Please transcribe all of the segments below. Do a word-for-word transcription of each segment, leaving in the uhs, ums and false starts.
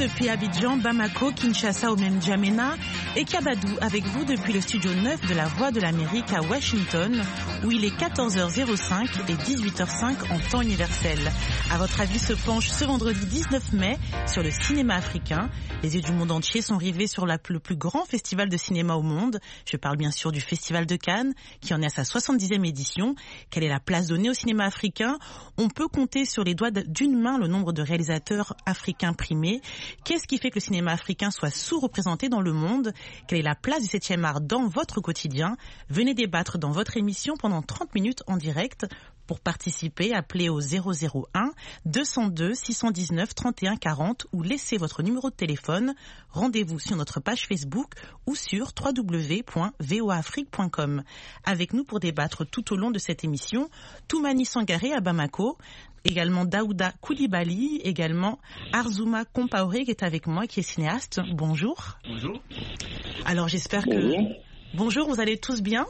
depuis Abidjan, Bamako, Kinshasa ou même N'Djamena et Kabadou avec vous depuis le studio neuf de la Voix de l'Amérique à Washington où il est quatorze heures cinq et dix-huit heures cinq en temps universel. À votre avis se penche ce vendredi dix-neuf mai sur le cinéma africain. Les yeux du monde entier sont rivés sur la, le plus grand festival de cinéma au monde. Je parle bien sûr du Festival de Cannes qui en est à sa soixante-dixième édition. Quelle est la place donnée au cinéma africain? On peut compter sur les doigts d'une main le nombre de réalisateurs africains primés. Qu'est-ce qui fait que le cinéma africain soit sous-représenté dans le monde? Quelle est la place du septième art dans votre quotidien? Venez débattre dans votre émission pendant trente minutes en direct. Pour participer, appelez au zéro zéro un deux zéro deux six un neuf trente et un quarante ou laissez votre numéro de téléphone. Rendez-vous sur notre page Facebook ou sur w w w point v o a afrique point com. Avec nous pour débattre tout au long de cette émission, Toumani Sangaré à Bamako, également Daouda Koulibaly, également Arzouma Compaoré qui est avec moi, qui est cinéaste. Bonjour. Bonjour. Alors j'espère que... Bonjour. Bonjour, vous allez tous bien?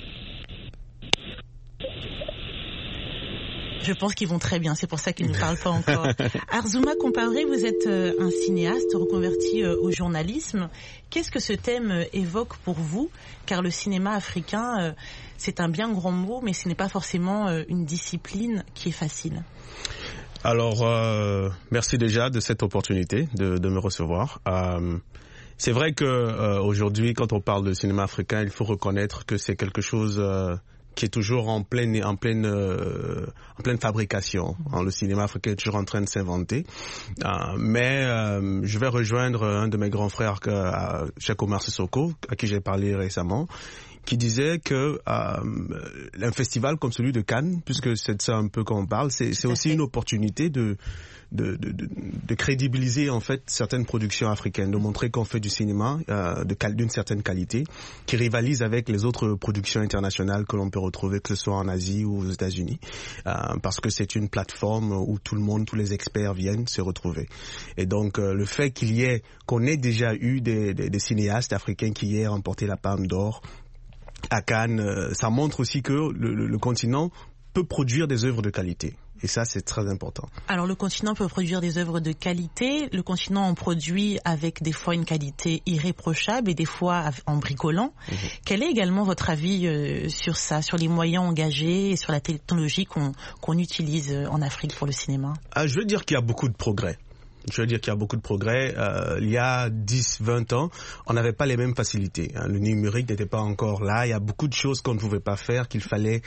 Je pense qu'ils vont très bien, c'est pour ça qu'ils ne parlent pas encore. Arzouma Compaoré, vous êtes euh, un cinéaste reconverti euh, au journalisme. Qu'est-ce que ce thème euh, évoque pour vous? Car le cinéma africain, euh, c'est un bien grand mot, mais ce n'est pas forcément euh, une discipline qui est facile. Alors, euh, merci déjà de cette opportunité de, de me recevoir. Euh, c'est vrai que euh, aujourd'hui, quand on parle de cinéma africain, il faut reconnaître que c'est quelque chose... Euh, qui est toujours en pleine, en pleine, euh, en pleine fabrication. Hein, le cinéma africain est toujours en train de s'inventer. Euh, mais euh, je vais rejoindre un de mes grands frères, euh, Cheikh Omar Sissoko, à qui j'ai parlé récemment, qui disait que euh, un festival comme celui de Cannes, puisque c'est de ça un peu qu'on parle, c'est, c'est aussi une opportunité de De, de, de, de crédibiliser en fait certaines productions africaines, de montrer qu'on fait du cinéma euh, de, d'une certaine qualité, qui rivalise avec les autres productions internationales que l'on peut retrouver, que ce soit en Asie ou aux États-Unis, euh, parce que c'est une plateforme où tout le monde, tous les experts viennent se retrouver. Et donc euh, le fait qu'il y ait, qu'on ait déjà eu des, des, des cinéastes africains qui aient remporté la Palme d'Or à Cannes, euh, ça montre aussi que le, le, le continent peut produire des œuvres de qualité. Et ça, c'est très important. Alors, le continent peut produire des œuvres de qualité. Le continent en produit avec des fois une qualité irréprochable et des fois en bricolant. Mmh. Quel est également votre avis euh, sur ça, sur les moyens engagés et sur la technologie qu'on, qu'on utilise en Afrique pour le cinéma? Ah, je veux dire qu'il y a beaucoup de progrès. Je veux dire qu'il y a beaucoup de progrès. Euh, il y a dix, vingt ans, on n'avait pas les mêmes facilités. Hein. Le numérique n'était pas encore là. Il y a beaucoup de choses qu'on ne pouvait pas faire, qu'il fallait,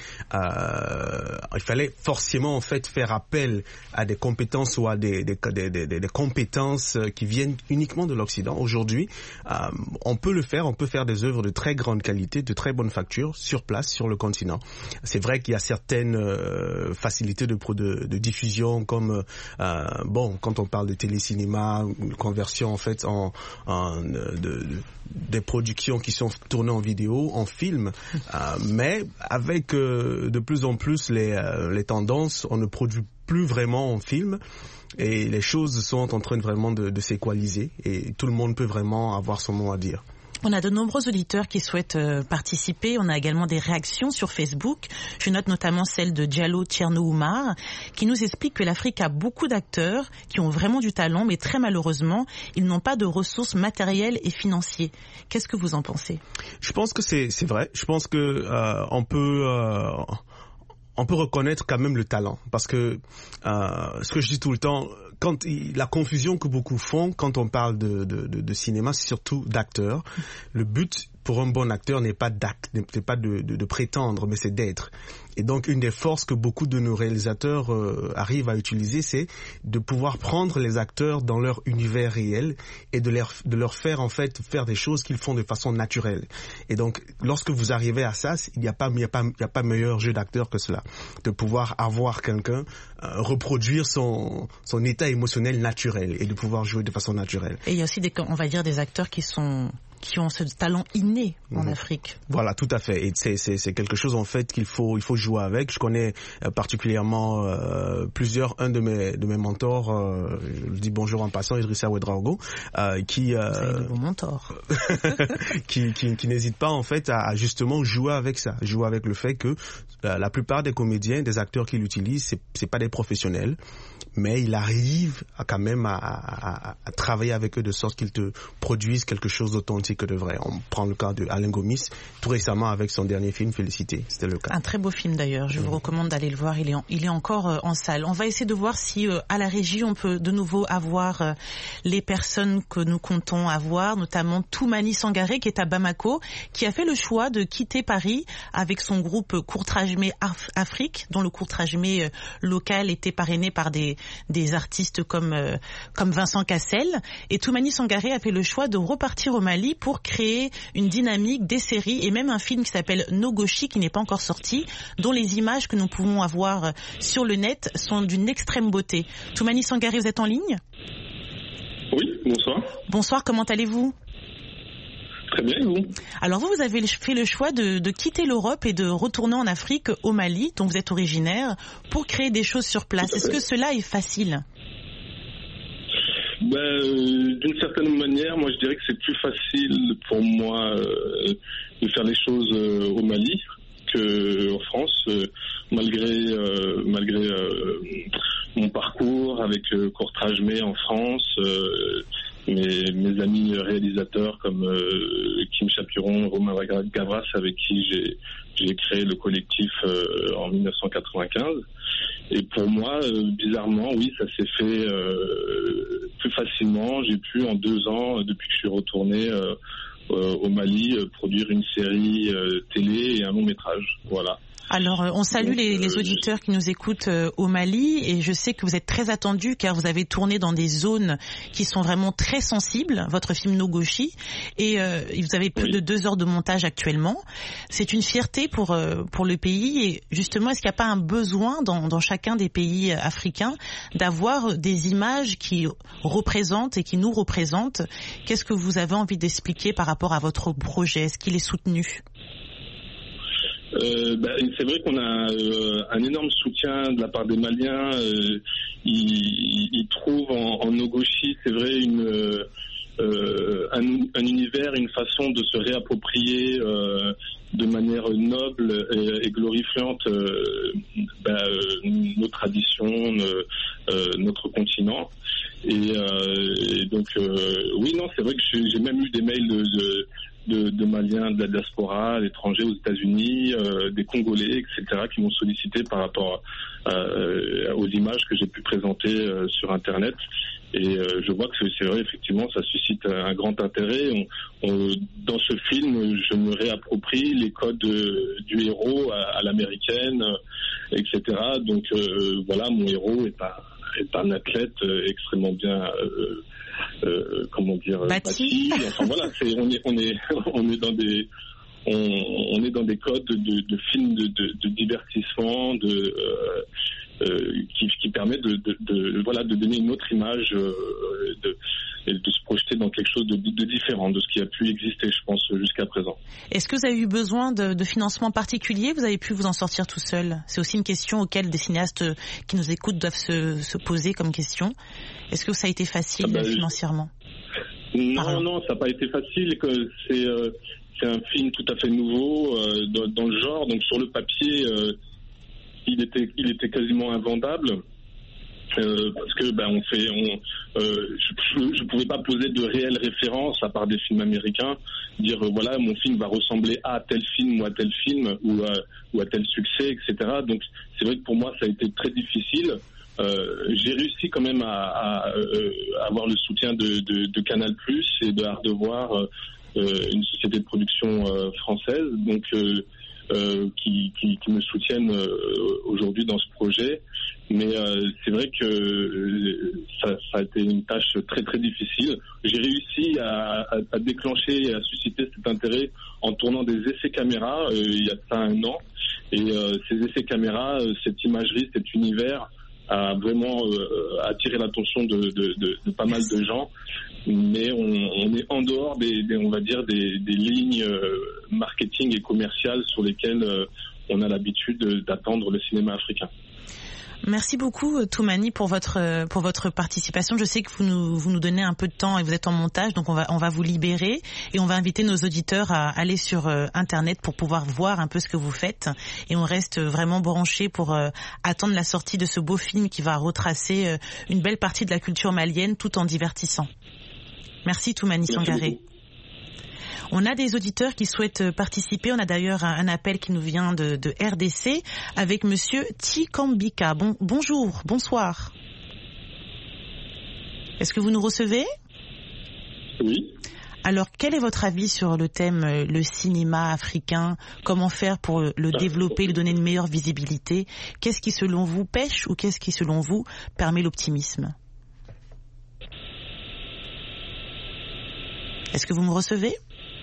euh, il fallait forcément en fait faire appel à des compétences ou à des, des, des, des, des compétences qui viennent uniquement de l'Occident. Aujourd'hui, euh, on peut le faire. On peut faire des œuvres de très grande qualité, de très bonne facture, sur place, sur le continent. C'est vrai qu'il y a certaines euh, facilités de, de, de diffusion, comme euh, bon, quand on parle de télé cinéma, une conversion en fait en, en de, de, des productions qui sont tournées en vidéo, en film, euh, mais avec euh, de plus en plus les, euh, les tendances, on ne produit plus vraiment en film et les choses sont en train de vraiment de, de s'équaliser et tout le monde peut vraiment avoir son mot à dire. On a de nombreux auditeurs qui souhaitent euh, participer. On a également des réactions sur Facebook. Je note notamment celle de Diallo Tcherno Oumar qui nous explique que l'Afrique a beaucoup d'acteurs qui ont vraiment du talent, mais très malheureusement, ils n'ont pas de ressources matérielles et financières. Qu'est-ce que vous en pensez? Je pense que c'est, c'est vrai. Je pense que euh, on peut... Euh on peut reconnaître quand même le talent, parce que euh, ce que je dis tout le temps, quand il, la confusion que beaucoup font quand on parle de, de, de, de cinéma, c'est surtout d'acteurs. Le but pour un bon acteur n'est pas d'acte, n'est pas de, de, de prétendre, mais c'est d'être. Et donc une des forces que beaucoup de nos réalisateurs euh, arrivent à utiliser, c'est de pouvoir prendre les acteurs dans leur univers réel et de leur, de leur faire en fait faire des choses qu'ils font de façon naturelle. Et donc lorsque vous arrivez à ça, il n'y a pas, il n'y a pas, il n'y a pas meilleur jeu d'acteur que cela, de pouvoir avoir quelqu'un euh, reproduire son son état émotionnel naturel et de pouvoir jouer de façon naturelle. Et il y a aussi des, on va dire, des acteurs qui sont qui ont ce talent inné en mmh. Afrique. Voilà, tout à fait. Et c'est, c'est, c'est quelque chose en fait qu'il faut, il faut jouer avec. Je connais euh, particulièrement euh, plusieurs, un de mes, de mes mentors, euh, je dis bonjour en passant, Idrissa Ouedraogo, euh, qui, euh, c'est de bons mentors, qui, qui, qui n'hésite pas en fait à, à justement jouer avec ça, jouer avec le fait que euh, la plupart des comédiens, des acteurs qu'il utilise, c'est, c'est pas des professionnels. mais il arrive à, quand même à, à, à travailler avec eux de sorte qu'ils te produisent quelque chose d'authentique de vrai. On prend le cas de Alain Gomis, tout récemment avec son dernier film Félicité, c'était le cas. Un très beau film d'ailleurs, je mmh. vous recommande d'aller le voir, il est en, il est encore euh, en salle. On va essayer de voir si euh, à la régie on peut de nouveau avoir euh, les personnes que nous comptons avoir, notamment Toumani Sangaré qui est à Bamako, qui a fait le choix de quitter Paris avec son groupe Courtrajmé Af- Afrique, dont le Courtrajmé euh, local était parrainé par des, des artistes comme, euh, comme Vincent Cassel. Et Toumani Sangaré a fait le choix de repartir au Mali pour créer une dynamique, des séries et même un film qui s'appelle Nogoshi qui n'est pas encore sorti, dont les images que nous pouvons avoir sur le net sont d'une extrême beauté. Toumani Sangaré, vous êtes en ligne ? Oui, bonsoir. Bonsoir, comment allez-vous ? Très bien, et vous ? Alors vous, vous avez fait le choix de, de quitter l'Europe et de retourner en Afrique, au Mali, dont vous êtes originaire, pour créer des choses sur place. Est-ce que cela est facile ? Ben, euh, d'une certaine manière, moi je dirais que c'est plus facile pour moi euh, de faire les choses euh, au Mali qu'en France, euh, malgré euh, malgré euh, mon parcours avec euh, Courtrajmé en France, euh, mes, mes amis réalisateurs comme euh, Kim Chapiron, Romain Gavras, avec qui j'ai, j'ai créé le collectif euh, en dix-neuf cent quatre-vingt-quinze. Et pour moi, euh, bizarrement, oui, ça s'est fait euh, plus facilement. J'ai pu, en deux ans, depuis que je suis retourné euh, euh, au Mali, euh, produire une série euh, télé et un long métrage. Voilà. Alors, on salue Donc, les, les auditeurs qui nous écoutent euh, au Mali, et je sais que vous êtes très attendus car vous avez tourné dans des zones qui sont vraiment très sensibles, votre film Nogoshi, et euh, vous avez plus oui. de deux heures de montage actuellement. C'est une fierté pour euh, pour le pays, et justement, est-ce qu'il n'y a pas un besoin dans, dans chacun des pays africains d'avoir des images qui représentent et qui nous représentent ? Qu'est-ce que vous avez envie d'expliquer par rapport à votre projet ? Est-ce qu'il est soutenu ? Euh, bah, c'est vrai qu'on a euh, un énorme soutien de la part des Maliens. Euh, ils, ils trouvent en, en Nogoshi, c'est vrai, une, euh, un, un univers, une façon de se réapproprier euh, de manière noble et, et glorifiante euh, bah, nos traditions, nos, euh, notre continent. Et, euh, et donc, euh, oui, non, c'est vrai que j'ai, j'ai même eu des mails de, de De, de Maliens de la diaspora, à l'étranger, aux États-Unis, euh, des Congolais, et cetera, qui m'ont sollicité par rapport euh, aux images que j'ai pu présenter euh, sur Internet. Et euh, je vois que c'est, c'est vrai, effectivement, ça suscite un grand intérêt. On, on, dans ce film, je me réapproprie les codes de, du héros à, à l'américaine, et cetera. Donc euh, voilà, mon héros est un, est un athlète extrêmement bien... Euh, Euh, comment dire bâti. bâti. Enfin voilà, c'est, on est on est on est dans des on, on est dans des codes de, de films de, de, de divertissement, de euh, euh, qui, qui permet de, de, de voilà de donner une autre image, euh, de, de se projeter dans quelque chose de, de différent de ce qui a pu exister, je pense, jusqu'à présent. Est-ce que vous avez eu besoin de, de financement particulier ? Vous avez pu vous en sortir tout seul ? C'est aussi une question auquel des cinéastes qui nous écoutent doivent se, se poser comme question. Est-ce que ça a été facile ah ben, financièrement ? Non, Pardon. non, ça n'a pas été facile. Que c'est, euh, c'est un film tout à fait nouveau euh, dans, dans le genre. Donc sur le papier, euh, il était, il était quasiment invendable. Euh, parce que ben on fait, on, euh, je, je pouvais pas poser de réelles références à part des films américains, dire euh, voilà mon film va ressembler à tel film ou à tel film ou à, ou à tel succès, et cetera. Donc c'est vrai que pour moi ça a été très difficile. Euh, j'ai réussi quand même à, à, à avoir le soutien de, de, de Canal plus et de Art Devoir, euh, une société de production euh, française, donc euh, euh, qui, qui, qui me soutiennent euh, aujourd'hui dans ce projet. Mais euh, c'est vrai que euh, ça, ça a été une tâche très très difficile. J'ai réussi à, à, à déclencher et à susciter cet intérêt en tournant des essais caméra euh, il y a ça un an. Et euh, ces essais caméra, euh, cette imagerie, cet univers a vraiment euh, attiré l'attention de, de, de, de pas mal de gens. Mais on, on est en dehors des, des on va dire des, des lignes euh, marketing et commerciales sur lesquelles euh, on a l'habitude d'attendre le cinéma africain. Merci beaucoup Toumani pour votre pour votre participation. Je sais que vous nous vous nous donnez un peu de temps et vous êtes en montage, donc on va on va vous libérer et on va inviter nos auditeurs à aller sur euh, internet pour pouvoir voir un peu ce que vous faites, et on reste vraiment branchés pour euh, attendre la sortie de ce beau film qui va retracer euh, une belle partie de la culture malienne tout en divertissant. Merci Toumani Sangaré. On a des auditeurs qui souhaitent participer. On a d'ailleurs un, un appel qui nous vient de, de R D C avec Monsieur Tikambika. Bon, bonjour, bonsoir. Est-ce que vous nous recevez? Oui. Alors, quel est votre avis sur le thème le cinéma africain? Comment faire pour le développer, lui donner une meilleure visibilité? Qu'est-ce qui, selon vous, pêche ou qu'est-ce qui, selon vous, permet l'optimisme? Est-ce que vous me recevez?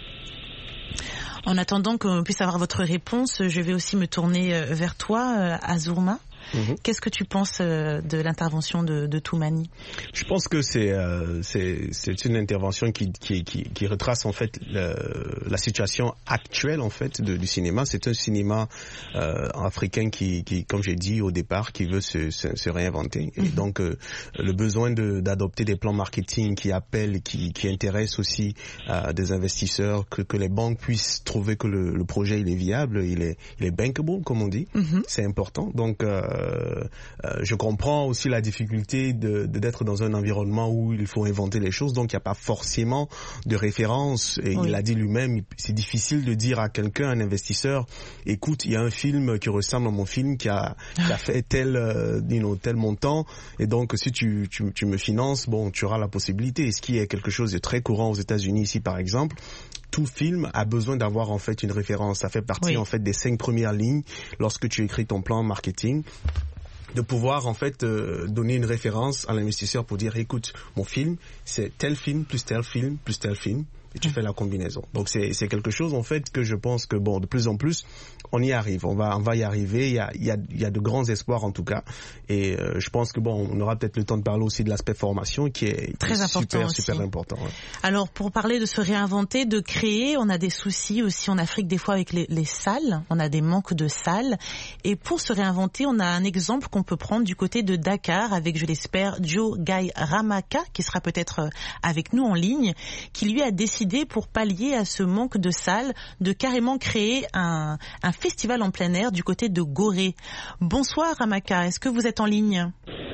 En attendant qu'on puisse avoir votre réponse, je vais aussi me tourner vers toi, Azurma. Mmh. Qu'est-ce que tu penses de l'intervention de, de Toumani? Je pense que c'est euh, c'est c'est une intervention qui qui qui, qui retrace en fait le, la situation actuelle en fait de, du cinéma. C'est un cinéma euh, africain qui qui comme j'ai dit au départ qui veut se se, se réinventer, mmh. et donc euh, le besoin de d'adopter des plans marketing qui appellent, qui qui intéressent aussi euh, des investisseurs, que que les banques puissent trouver que le, le projet il est viable, il est il est bankable comme on dit. Mmh. C'est important. Donc euh, Euh, euh, je comprends aussi la difficulté de, de d'être dans un environnement où il faut inventer les choses, donc il n'y a pas forcément de référence, et oui. Il a dit lui-même, c'est difficile de dire à quelqu'un, un investisseur, écoute, il y a un film qui ressemble à mon film qui a, qui a fait tel, euh, you know, tel montant, et donc si tu, tu, tu me finances, bon, tu auras la possibilité, ce qui est quelque chose de très courant aux États-Unis ici par exemple. Tout film a besoin d'avoir en fait une référence. Ça fait partie oui. en fait des cinq premières lignes lorsque tu écris ton plan marketing, de pouvoir en fait euh, donner une référence à l'investisseur pour dire écoute, mon film c'est tel film plus tel film plus tel film. Et tu fais la combinaison. Donc c'est c'est quelque chose en fait que je pense que bon de plus en plus on y arrive, on va on va y arriver. Il y a il y a il y a de grands espoirs en tout cas. Et euh, je pense que bon on aura peut-être le temps de parler aussi de l'aspect formation qui est très super important super aussi. important. Ouais. Alors pour parler de se réinventer, de créer, on a des soucis aussi en Afrique des fois avec les, les salles. On a des manques de salles. Et pour se réinventer, on a un exemple qu'on peut prendre du côté de Dakar avec, je l'espère, Joe Guy Ramaka qui sera peut-être avec nous en ligne, qui lui a décidé pour pallier à ce manque de salles, de carrément créer un, un festival en plein air du côté de Gorée. Bonsoir Ramaka, est-ce que vous êtes en ligne?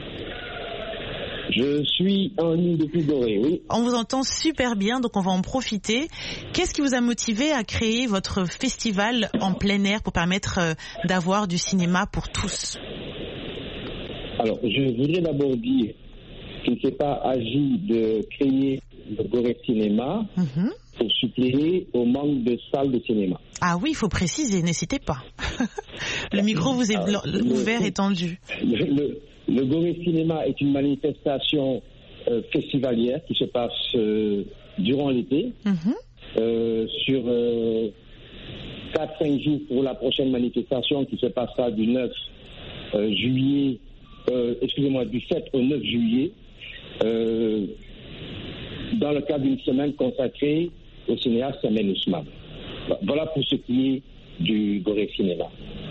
Je suis en ligne depuis Gorée, oui. On vous entend super bien, donc on va en profiter. Qu'est-ce qui vous a motivé à créer votre festival en plein air pour permettre d'avoir du cinéma pour tous? Alors, je voudrais d'abord dire qu'il ne s'est pas agi de créer le Gorée Cinéma mmh. pour suppléer au manque de salles de cinéma. Ah oui, il faut préciser, n'hésitez pas. Le micro vous est Alors, ouvert le, et tendu. Le, le, le Gorée Cinéma est une manifestation euh, festivalière qui se passe euh, durant l'été, mmh. euh, sur euh, quatre à cinq jours pour la prochaine manifestation qui se passera du neuf juillet, euh, excusez-moi, du sept au neuf juillet. Euh, dans le cadre d'une semaine consacrée au cinéaste Samuel Ousmane. Voilà pour ce qui est du Gorée Cinéma.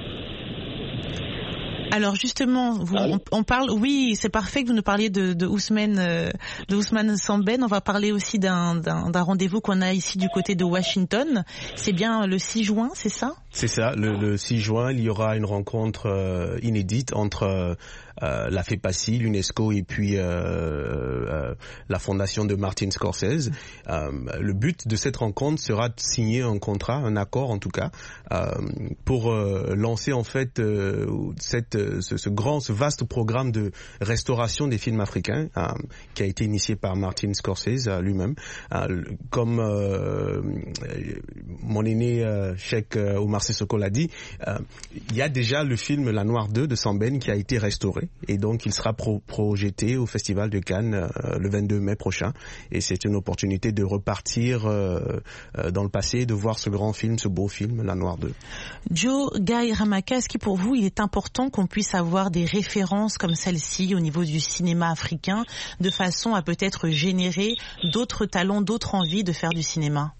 Alors justement, vous, on, on parle, oui, c'est parfait que vous nous parliez de, de Ousmane, euh, de Ousmane Sembène. On va parler aussi d'un, d'un, d'un rendez-vous qu'on a ici du côté de Washington. C'est bien le six juin, c'est ça? C'est ça. Le, le six juin, il y aura une rencontre euh, inédite entre euh, euh, la FEPACI, l'UNESCO et puis euh, euh, la fondation de Martin Scorsese. Euh, le but de cette rencontre sera de signer un contrat, un accord en tout cas, euh, pour euh, lancer en fait euh, cette Ce, ce grand, ce vaste programme de restauration des films africains euh, qui a été initié par Martin Scorsese euh, lui-même. Euh, comme euh, mon aîné euh, Cheikh euh, Omar Sissoko l'a dit, euh, il y a déjà le film La Noire deux de Sembène qui a été restauré et donc il sera pro- projeté au Festival de Cannes euh, le vingt-deux mai prochain. Et c'est une opportunité de repartir euh, euh, dans le passé, de voir ce grand film, ce beau film, La Noire deux. Joe Guy Ramaka, est-ce que pour vous il est important qu'on puisse avoir des références comme celle-ci au niveau du cinéma africain, de façon à peut-être générer d'autres talents, d'autres envies de faire du cinéma?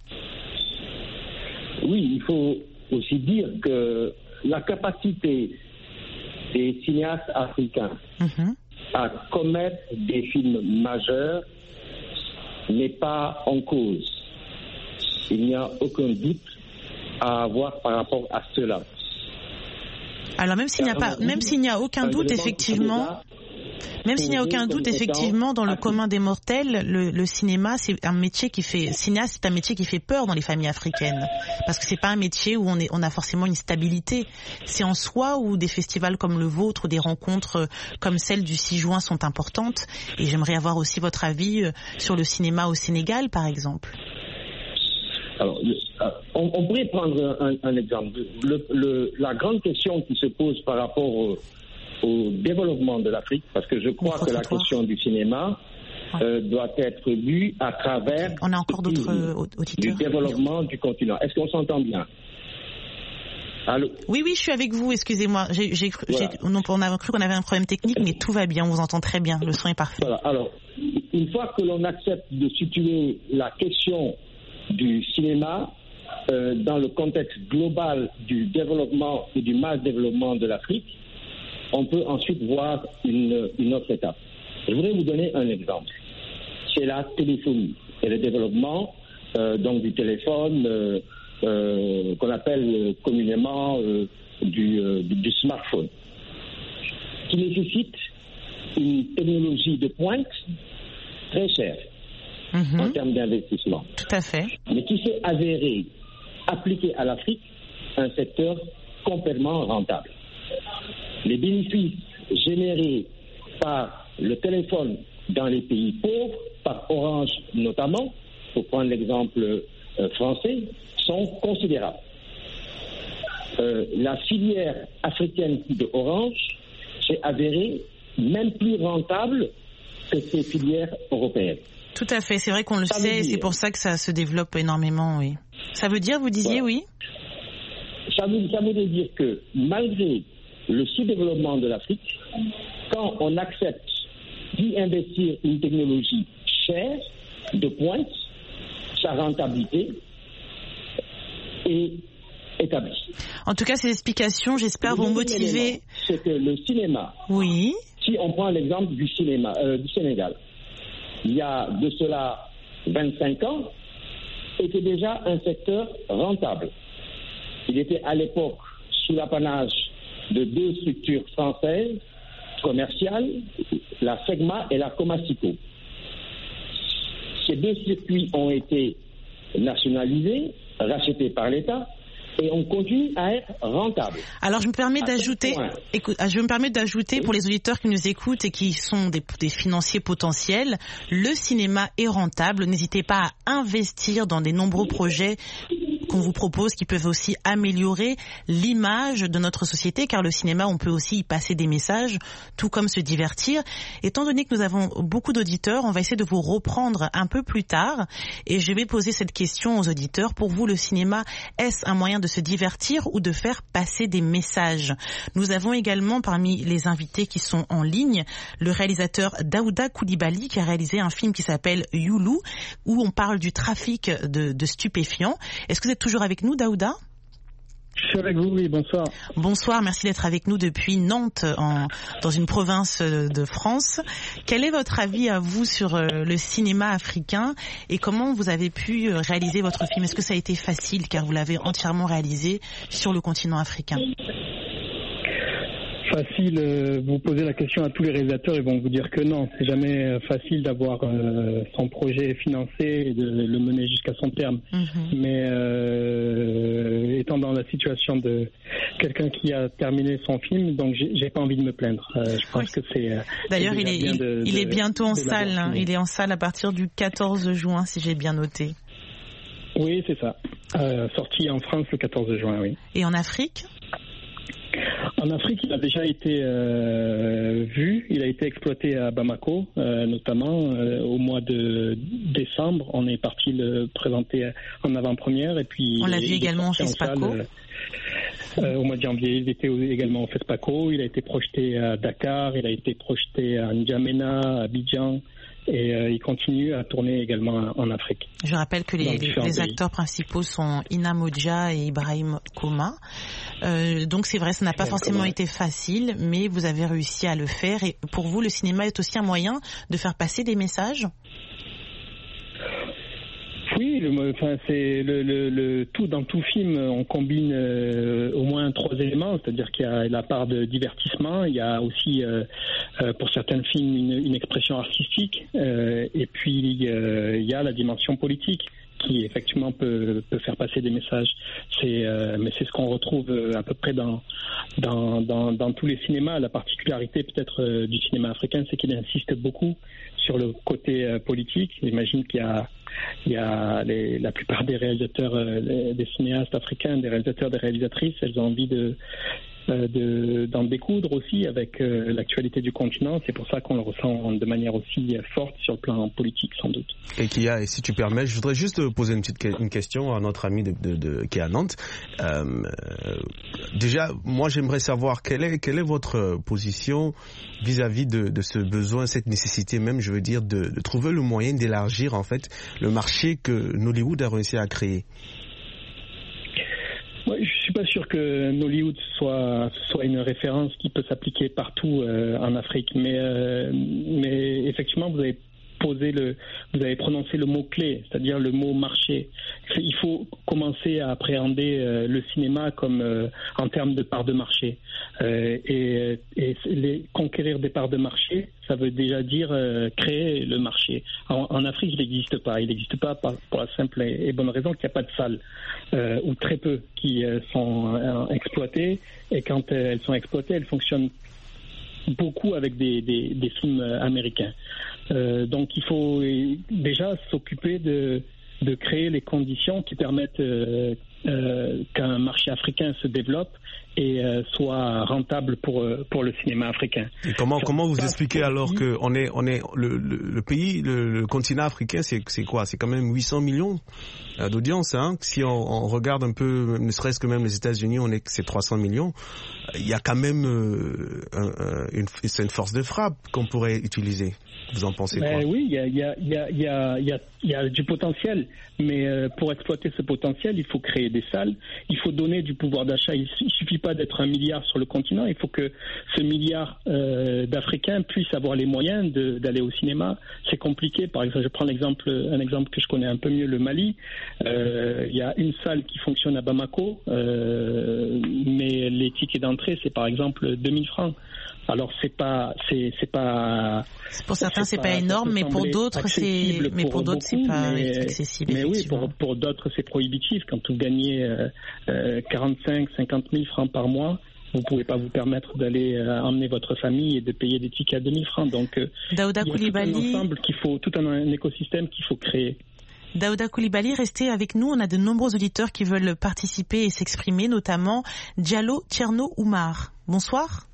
Oui, il faut aussi dire que la capacité des cinéastes africains mm-hmm. à commettre des films majeurs n'est pas en cause. Il n'y a aucun doute à avoir par rapport à cela. Alors même s'il n'y a pas, même s'il n'y a aucun doute, effectivement, même s'il n'y a aucun doute, effectivement, dans le commun des mortels, le, le cinéma, c'est un métier qui fait, cinéaste, c'est un métier qui fait peur dans les familles africaines, parce que c'est pas un métier où on est, on a forcément une stabilité. C'est en soi où des festivals comme le vôtre ou des rencontres comme celle du six juin sont importantes. Et j'aimerais avoir aussi votre avis sur le cinéma au Sénégal, par exemple. Alors, on, on pourrait prendre un, un exemple. Le, le, la grande question qui se pose par rapport au, au développement de l'Afrique, parce que je crois que la question du cinéma ouais. euh, doit être vue à travers on a encore d'autres auditeurs. Du développement du continent. Est-ce qu'on s'entend bien? Allô? Oui, oui, je suis avec vous, excusez-moi. J'ai, j'ai cru, voilà. j'ai, non, on a cru qu'on avait un problème technique, mais tout va bien, on vous entend très bien, le son est parfait. Voilà. Alors, une fois que l'on accepte de situer la question du cinéma euh, dans le contexte global du développement et du mal développement de l'Afrique, on peut ensuite voir une, une autre étape. Je voudrais vous donner un exemple. C'est la téléphonie et le développement euh, donc du téléphone euh, euh, qu'on appelle communément euh, du, euh, du, du smartphone, qui nécessite une technologie de pointe très chère. Mmh. En termes d'investissement. Tout à fait. Mais qui s'est avéré appliqué à l'Afrique un secteur complètement rentable. Les bénéfices générés par le téléphone dans les pays pauvres, par Orange notamment, pour prendre l'exemple euh, français, sont considérables. Euh, la filière africaine de Orange s'est avérée même plus rentable que ces filières européennes. Tout à fait, c'est vrai qu'on le ça sait, c'est pour ça que ça se développe énormément, oui. Ça veut dire, vous disiez, voilà. oui ça veut, ça veut dire que malgré le sous-développement de l'Afrique, quand on accepte d'y investir une technologie chère, de pointe, sa rentabilité est établie. En tout cas, ces explications, j'espère, vont motiver... C'est que le cinéma, oui. si on prend l'exemple du cinéma, euh, du Sénégal, il y a de cela vingt-cinq ans, était déjà un secteur rentable. Il était à l'époque sous l'apanage de deux structures françaises commerciales, la Segma et la Comasico. Ces deux circuits ont été nationalisés, rachetés par l'État, et on continue à être rentable. Alors je me permets d'ajouter, écoute, je me permets d'ajouter oui. pour les auditeurs qui nous écoutent et qui sont des, des financiers potentiels, le cinéma est rentable. N'hésitez pas à investir dans des nombreux projets qu'on vous propose, qui peuvent aussi améliorer l'image de notre société, car le cinéma, on peut aussi y passer des messages, tout comme se divertir. Étant donné que nous avons beaucoup d'auditeurs, on va essayer de vous reprendre un peu plus tard, et je vais poser cette question aux auditeurs. Pour vous, le cinéma, est-ce un moyen de se divertir ou de faire passer des messages? Nous avons également parmi les invités qui sont en ligne, le réalisateur Daouda Coulibaly, qui a réalisé un film qui s'appelle Youlou, où on parle du trafic de, de stupéfiants. Est-ce que vous êtes toujours avec nous, Daouda? Je suis avec vous, oui, bonsoir. Bonsoir, merci d'être avec nous depuis Nantes, en, dans une province de France. Quel est votre avis à vous sur le cinéma africain et comment vous avez pu réaliser votre film? Est-ce que ça a été facile, car vous l'avez entièrement réalisé sur le continent africain? Facile, euh, vous posez la question à tous les réalisateurs, ils vont vous dire que non, c'est jamais facile d'avoir euh, son projet financé et de le mener jusqu'à son terme. Mm-hmm. Mais euh, étant dans la situation de quelqu'un qui a terminé son film, donc j'ai, j'ai pas envie de me plaindre. Euh, je pense oui. que c'est. D'ailleurs, c'est il est, il, de, il est de, bientôt en de salle. Hein. Il est en salle à partir du quatorze juin, si j'ai bien noté. Oui, c'est ça. Euh, sorti en France le quatorze juin, oui. Et en Afrique? En Afrique, il a déjà été euh, vu, il a été exploité à Bamako, euh, notamment euh, au mois de décembre. On est parti le présenter en avant-première et puis on l'a vu également au FESPACO. Euh, euh, au mois de janvier, il était également au FESPACO. Il a été projeté à Dakar, il a été projeté à N'Djamena, à Abidjan, et euh, il continue à tourner également en Afrique. Je rappelle que les, les acteurs principaux sont Ina Modja et Ibrahim Koma. Euh, donc c'est vrai, ça n'a pas forcément Koma. été facile, mais vous avez réussi à le faire. Et pour vous, le cinéma est aussi un moyen de faire passer des messages ? Oui, le, enfin, c'est le, le, le tout dans tout film, on combine euh, au moins trois éléments, c'est-à-dire qu'il y a la part de divertissement, il y a aussi euh, euh, pour certains films une, une expression artistique, euh, et puis euh, il y a la dimension politique qui effectivement peut, peut faire passer des messages. C'est, euh, mais c'est ce qu'on retrouve à peu près dans, dans, dans, dans tous les cinémas. La particularité peut-être euh, du cinéma africain, c'est qu'il insiste beaucoup sur le côté euh, politique. J'imagine qu'il y a, il y a les, la plupart des réalisateurs, euh, des cinéastes africains, des réalisateurs, des réalisatrices, elles ont envie de De, d'en découdre aussi avec euh, l'actualité du continent. C'est pour ça qu'on le ressent de manière aussi forte sur le plan politique, sans doute. Et qui a, et si tu permets, je voudrais juste poser une petite une question à notre ami de, de, de, qui est à Nantes. Euh, déjà, moi, j'aimerais savoir quelle est, quelle est votre position vis-à-vis de, de ce besoin, cette nécessité même, je veux dire, de, de trouver le moyen d'élargir, en fait, le marché que Nollywood a réussi à créer. Ouais, je suis pas sûr que Nollywood soit soit une référence qui peut s'appliquer partout euh, en Afrique, mais euh, mais effectivement vous avez posé le, vous avez prononcé le mot clé, c'est-à-dire le mot marché. Il faut commencer à appréhender euh, le cinéma comme euh, en termes de part de marché, euh, et, et les, conquérir des parts de marché, ça veut déjà dire euh, créer le marché. En, en Afrique, il n'existe pas. Il n'existe pas par, pour la simple et, et bonne raison qu'il n'y a pas de salles, euh, ou très peu, qui euh, sont euh, exploitées. Et quand euh, elles sont exploitées, elles fonctionnent beaucoup avec des, des, des films américains. Euh, donc il faut déjà s'occuper de, de créer les conditions qui permettent euh, euh, qu'un marché africain se développe et euh, soit rentable pour pour le cinéma africain. Et comment Sur comment vous expliquez alors que on est on est le, le, le pays le, le continent africain c'est c'est quoi c'est quand même huit cents millions d'audience, hein. Si on, on regarde un peu, ne serait-ce que même les États-Unis, on est que c'est trois cents millions. Il y a quand même euh, un, une c'est une force de frappe qu'on pourrait utiliser. Vous en pensez quoi? Ben oui, il y a il y a il y a il y a il y a, il y a du potentiel, mais euh, pour exploiter ce potentiel, il faut créer des salles, il faut donner du pouvoir d'achat. Il, il suffit pas d'être un milliard sur le continent, il faut que ce milliard euh, d'Africains puissent avoir les moyens de, d'aller au cinéma. C'est compliqué. Par exemple, je prends l'exemple un exemple que je connais un peu mieux, le Mali. Euh, il y a une salle qui fonctionne à Bamako, euh, mais les tickets d'entrée, c'est par exemple deux mille francs. Alors c'est pas, c'est, c'est pas. Pour certains, c'est, c'est pas, pas énorme, mais pour d'autres, c'est, mais pour, pour d'autres, beaucoup, c'est pas mais, accessible. Mais oui, pour pour d'autres, c'est prohibitif. Quand vous gagnez euh, euh, quarante-cinq, cinquante mille francs par mois, vous pouvez pas vous permettre d'aller euh, emmener votre famille et de payer des tickets à deux mille francs. Donc, euh, Daouda il y a Coulibaly, tout un ensemble qu'il faut, tout un, un écosystème qu'il faut créer. Daouda Coulibaly, restez avec nous. On a de nombreux auditeurs qui veulent participer et s'exprimer, notamment Diallo Tcherno Oumar. Bonsoir.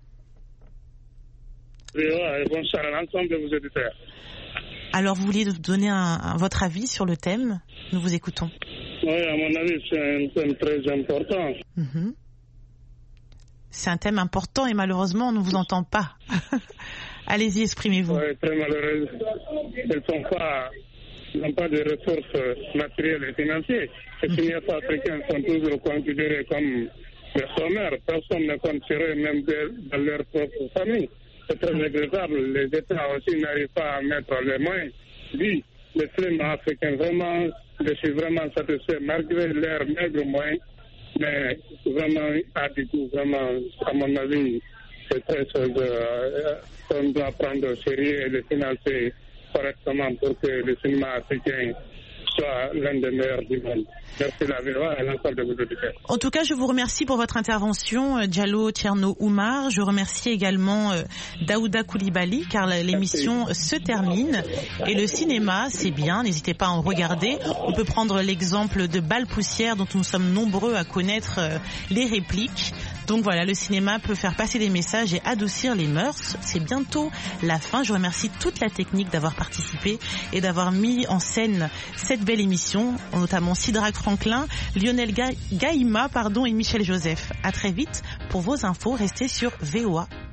Oui, ouais, bonsoir à l'ensemble de vos auditeurs. Alors, vous vouliez nous donner un, un, votre avis sur le thème? Nous vous écoutons. Oui, à mon avis, c'est un thème très important. Mm-hmm. C'est un thème important et malheureusement, on ne vous entend pas. Allez-y, exprimez-vous. Oui, très malheureux. Elles sont pas, n'ont pas de ressources matérielles et financières. Les cinéastes africains sont toujours considérés comme des sommaires. Personne ne considère même dans leur propre famille. C'est très regrettable. Les États aussi n'arrivent pas à mettre les moyens. Oui, les films africains, vraiment, je suis vraiment satisfait malgré leurs maigres moyens. Mais vraiment, à du coup, vraiment, à mon avis, c'est très chose euh, qu'on doit prendre au sérieux et le financer correctement pour que le cinéma africain soit l'un des meilleurs du monde. Merci la V O A et l'ensemble de vos auditeurs. En tout cas, je vous remercie pour votre intervention, Diallo Tcherno Oumar. Je remercie également euh, Daouda Coulibaly, car l'émission Merci. se termine. Et le cinéma, c'est bien, n'hésitez pas à en regarder. On peut prendre l'exemple de Bal Poussière, dont nous sommes nombreux à connaître euh, les répliques. Donc voilà, le cinéma peut faire passer des messages et adoucir les mœurs. C'est bientôt la fin. Je remercie toute la technique d'avoir participé et d'avoir mis en scène cette belle émission, notamment Sidrac Franklin, Lionel Ga- Gaïma pardon, et Michel Joseph. À très vite pour vos infos. Restez sur V O A.